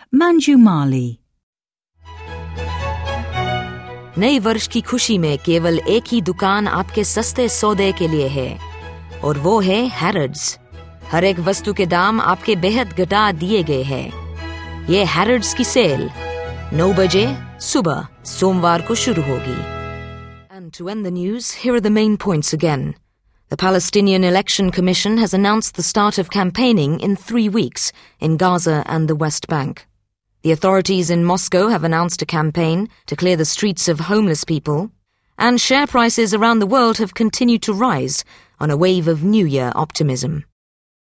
Manjumali. नए वर्ष की खुशी में केवल एक ही दुकान आपके सस्ते सौदे के लिए है और वो है हैरड्स। हर एक वस्तु के दाम आपके बेहद घटा दिए गए हैं। ये हैरड्स की सेल 9 बजे सुबह सोमवार को शुरू होगी। And to end the news, here are the main points again. The Palestinian Election Commission has announced the start of campaigning in 3 weeks in Gaza and the West Bank. The authorities in Moscow have announced a campaign to clear the streets of homeless people, and share prices around the world have continued to rise on a wave of New Year optimism.